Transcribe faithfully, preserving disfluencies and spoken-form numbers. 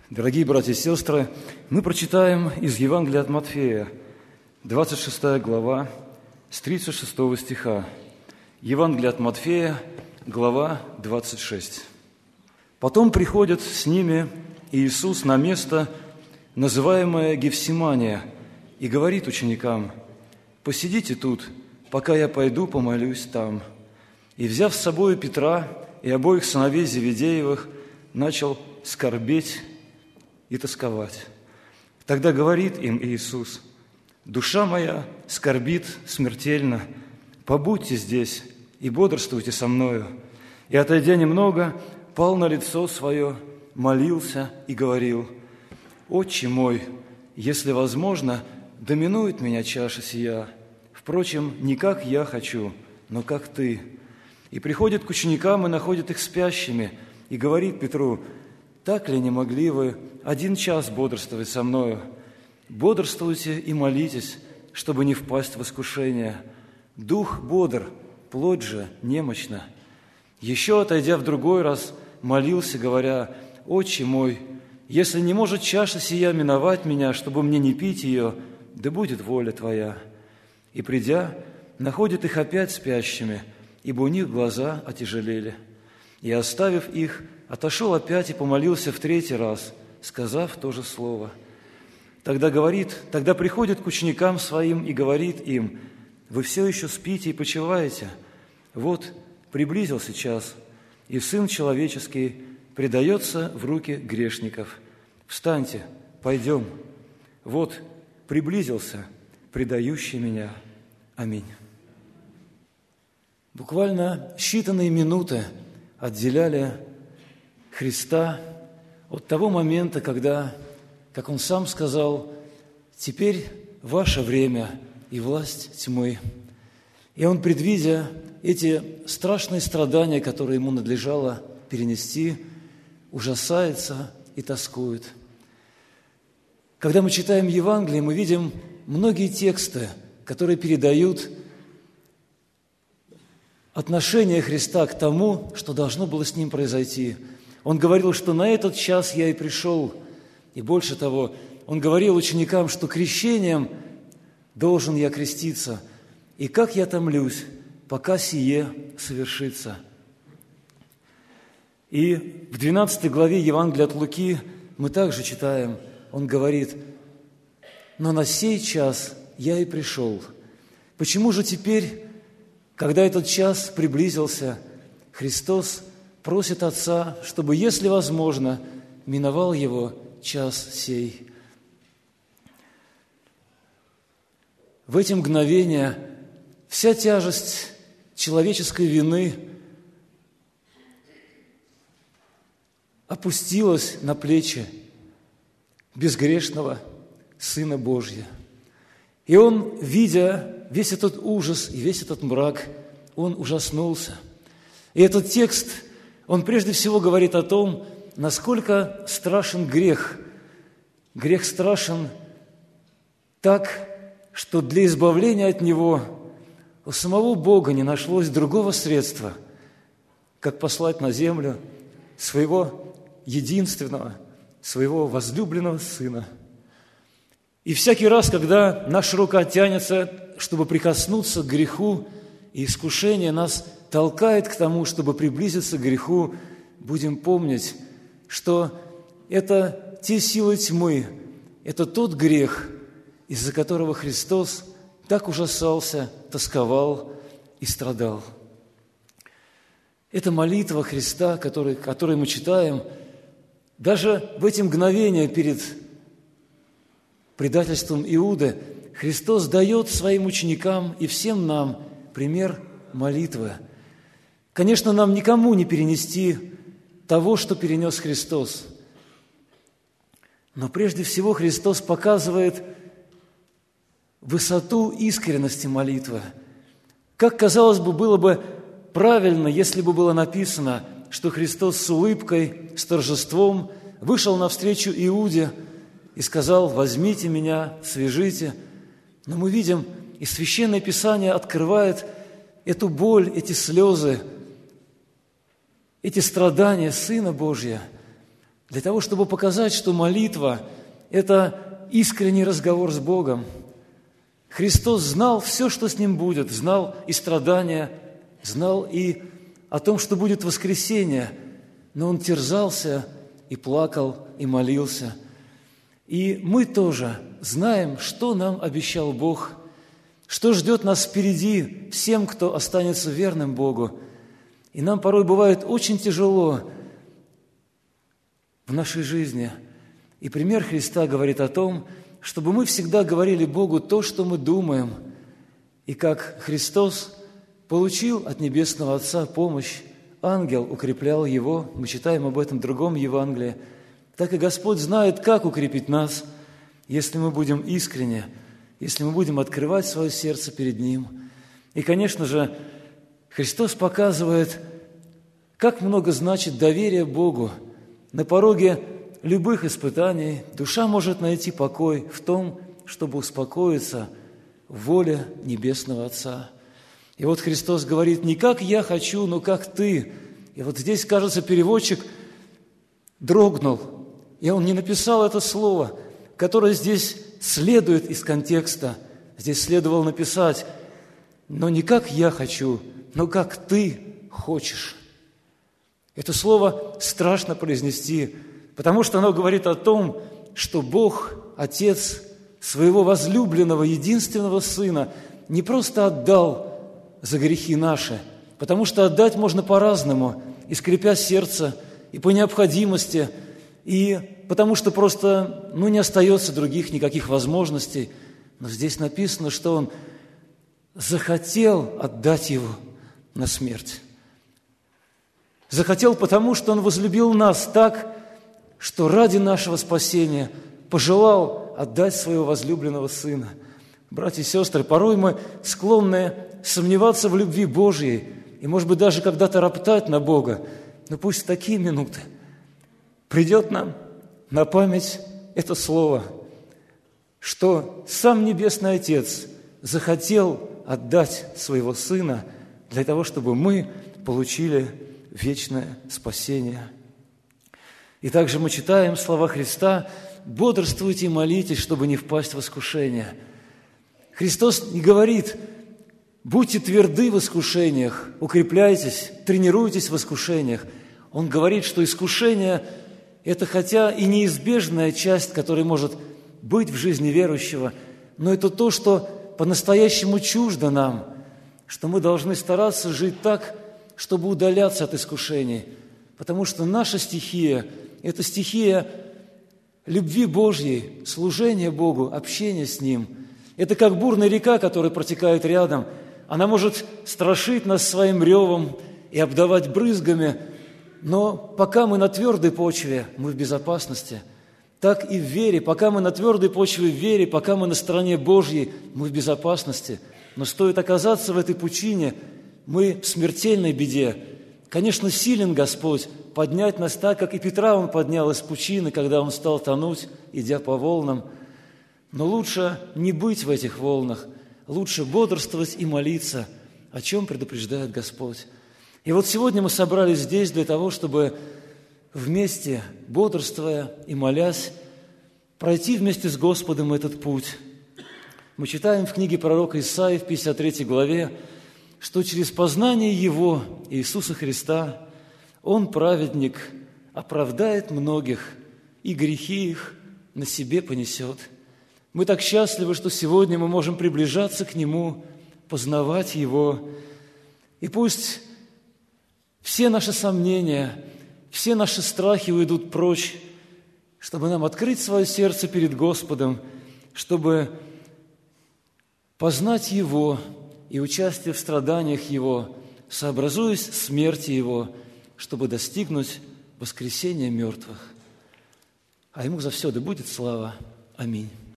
Дорогие братья и сестры, мы прочитаем из Евангелия от Матфея, двадцать шестая глава, с тридцать шестого стиха. Евангелие от Матфея, глава двадцать шесть. «Потом приходит с ними Иисус на место, называемое Гефсимания, и говорит ученикам: „Посидите тут, пока я пойду помолюсь там“. И, взяв с собой Петра и обоих сыновей Зеведеевых, начал скорбеть и тосковать. Тогда говорит им Иисус: „Душа моя скорбит смертельно, побудьте здесь и бодрствуйте со мною“. И, отойдя немного, пал на лицо свое, молился и говорил: „Отче мой, если возможно, доминует меня чаша сия. Впрочем, не как я хочу, но как Ты“. И приходит к ученикам и находит их спящими, и говорит Петру: „Так ли не могли вы один час бодрствовать со мною? Бодрствуйте и молитесь, чтобы не впасть в искушение. Дух бодр, плоть же немощна“. Еще, отойдя в другой раз, молился, говоря: „Отче мой, если не может чаша сия миновать меня, чтобы мне не пить ее, да будет воля Твоя“. И, придя, находит их опять спящими, ибо у них глаза отяжелели. И, оставив их, отошел опять и помолился в третий раз, сказав то же слово. Тогда говорит, тогда приходит к ученикам своим и говорит им: „Вы все еще спите и почиваете? Вот приблизился час, и Сын Человеческий предается в руки грешников. Встаньте, пойдем. Вот приблизился предающий меня. Аминь“». Буквально считанные минуты отделяли Христа от того момента, когда, как Он сам сказал: „Теперь ваше время и власть тьмы“. И Он, предвидя эти страшные страдания, которые Ему надлежало перенести, ужасается и тоскует. Когда мы читаем Евангелие, мы видим многие тексты, которые передают отношение Христа к тому, что должно было с Ним произойти. Он говорил, что на этот час я и пришел. И больше того, Он говорил ученикам, что крещением должен я креститься. И как я томлюсь, пока сие совершится. И в двенадцатой главе Евангелия от Луки мы также читаем, Он говорит: „Но на сей час я и пришел“. Почему же теперь, когда этот час приблизился, Христос просит Отца, чтобы, если возможно, миновал Его час сей? В эти мгновения вся тяжесть человеческой вины опустилась на плечи безгрешного Сына Божия. И Он, видя весь этот ужас и весь этот мрак, Он ужаснулся. И этот текст, он прежде всего говорит о том, насколько страшен грех. Грех страшен так, что для избавления от него у самого Бога не нашлось другого средства, как послать на землю своего единственного, своего возлюбленного Сына. И всякий раз, когда наша рука тянется, чтобы прикоснуться к греху, и искушение нас толкает к тому, чтобы приблизиться к греху, будем помнить, что это те силы тьмы, это тот грех, из-за которого Христос так ужасался, тосковал и страдал. Это молитва Христа, который, которую мы читаем, даже в эти мгновения перед предательством Иуды Христос дает своим ученикам и всем нам пример молитвы. Конечно, нам никому не перенести того, что перенес Христос. Но прежде всего Христос показывает высоту искренности молитвы. Как, казалось бы, было бы правильно, если бы было написано, что Христос с улыбкой, с торжеством вышел навстречу Иуде и сказал: „Возьмите меня, свяжите“. Но мы видим, и Священное Писание открывает эту боль, эти слезы, эти страдания Сына Божия для того, чтобы показать, что молитва – это искренний разговор с Богом. Христос знал все, что с Ним будет, знал и страдания, знал и о том, что будет воскресение, но Он терзался и плакал, и молился. И мы тоже знаем, что нам обещал Бог, что ждет нас впереди всем, кто останется верным Богу. И нам порой бывает очень тяжело в нашей жизни. И пример Христа говорит о том, чтобы мы всегда говорили Богу то, что мы думаем. И как Христос получил от Небесного Отца помощь, ангел укреплял Его, мы читаем об этом в другом Евангелии, так и Господь знает, как укрепить нас, если мы будем искренне, если мы будем открывать свое сердце перед Ним. И, конечно же, Христос показывает, как много значит доверие Богу. На пороге любых испытаний душа может найти покой в том, чтобы успокоиться в воле Небесного Отца. И вот Христос говорит: не как я хочу, но как ты. И вот здесь, кажется, переводчик дрогнул, и он не написал это слово, которое здесь следует из контекста. Здесь следовало написать: но не как я хочу, но как ты хочешь. Это слово страшно произнести, потому что оно говорит о том, что Бог, Отец, своего возлюбленного, единственного Сына не просто отдал за грехи наши, потому что отдать можно по-разному, и скрипя сердце, и по необходимости, и потому что просто ну, не остается других никаких возможностей. Но здесь написано, что Он захотел отдать Его на смерть. Захотел потому, что Он возлюбил нас так, что ради нашего спасения пожелал отдать Своего возлюбленного Сына. Братья и сестры, порой мы склонны сомневаться в любви Божьей и, может быть, даже когда-то роптать на Бога. Но пусть в такие минуты придет нам на память это слово, что сам Небесный Отец захотел отдать Своего Сына для того, чтобы мы получили вечное спасение. И также мы читаем слова Христа: «Бодрствуйте и молитесь, чтобы не впасть в искушение». Христос не говорит: будьте тверды в искушениях, укрепляйтесь, тренируйтесь в искушениях. Он говорит, что искушение – это хотя и неизбежная часть, которая может быть в жизни верующего, но это то, что по-настоящему чуждо нам, что мы должны стараться жить так, чтобы удаляться от искушений, потому что наша стихия – это стихия любви Божьей, служения Богу, общения с Ним. Это как бурная река, которая протекает рядом. Она может страшить нас своим ревом и обдавать брызгами, но пока мы на твердой почве, мы в безопасности. Так и в вере, пока мы на твердой почве в вере, пока мы на стороне Божьей, мы в безопасности. Но стоит оказаться в этой пучине, мы в смертельной беде. Конечно, силен Господь поднять нас так, как и Петра Он поднял из пучины, когда он стал тонуть, идя по волнам. Но лучше не быть в этих волнах, лучше бодрствовать и молиться, о чем предупреждает Господь. И вот сегодня мы собрались здесь для того, чтобы вместе, бодрствуя и молясь, пройти вместе с Господом этот путь. Мы читаем в книге пророка Исаии в пятьдесят третьей главе, что через познание Его, Иисуса Христа, Он, праведник, оправдает многих, и грехи их на себе понесет. Мы так счастливы, что сегодня мы можем приближаться к Нему, познавать Его. И пусть все наши сомнения, все наши страхи уйдут прочь, чтобы нам открыть свое сердце перед Господом, чтобы познать Его и участие в страданиях Его, сообразуясь смерти Его, чтобы достигнуть воскресения мертвых. А Ему завсёды будет слава. Аминь.